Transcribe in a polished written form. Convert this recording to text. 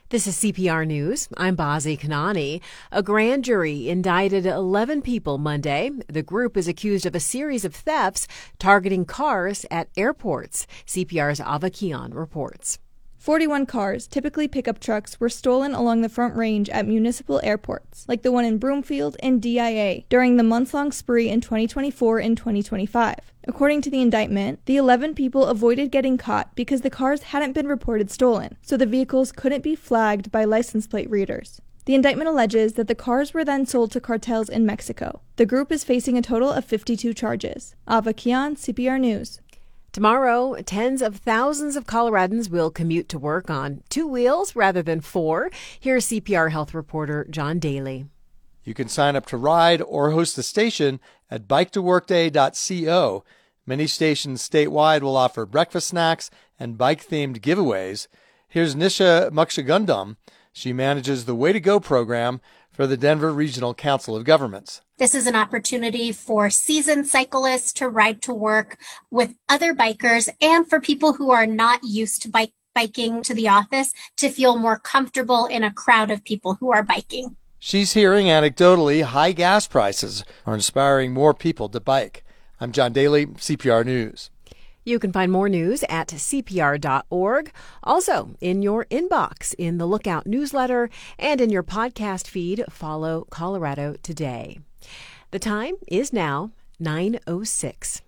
This is CPR News. I'm Bazi Kanani. A grand jury indicted 11 people Monday. The group is accused of a series of thefts targeting cars at airports. CPR's Ava Kian reports. 41 cars, typically pickup trucks, were stolen along the Front Range at municipal airports, like the one in Broomfield and DIA, during the months-long spree in 2024 and 2025. According to the indictment, the 11 people avoided getting caught because the cars hadn't been reported stolen, so the vehicles couldn't be flagged by license plate readers. The indictment alleges that the cars were then sold to cartels in Mexico. The group is facing a total of 52 charges. Ava Kian, CPR News. Tomorrow, tens of thousands of Coloradans will commute to work on 2 wheels rather than 4. Here's CPR health reporter John Daly. You can sign up to ride or host a station at biketoworkday.co. Many stations statewide will offer breakfast snacks and bike-themed giveaways. Here's Nisha Mukshagundam. She manages the Way to Go program for the Denver Regional Council of Governments. This is an opportunity for seasoned cyclists to ride to work with other bikers and for people who are not used to biking to the office to feel more comfortable in a crowd of people who are biking. She's hearing anecdotally high gas prices are inspiring more people to bike. I'm John Daly, CPR News. You can find more news at cpr.org. Also, in your inbox, in the Lookout newsletter, and in your podcast feed, follow Colorado Today. The time is now 9:06.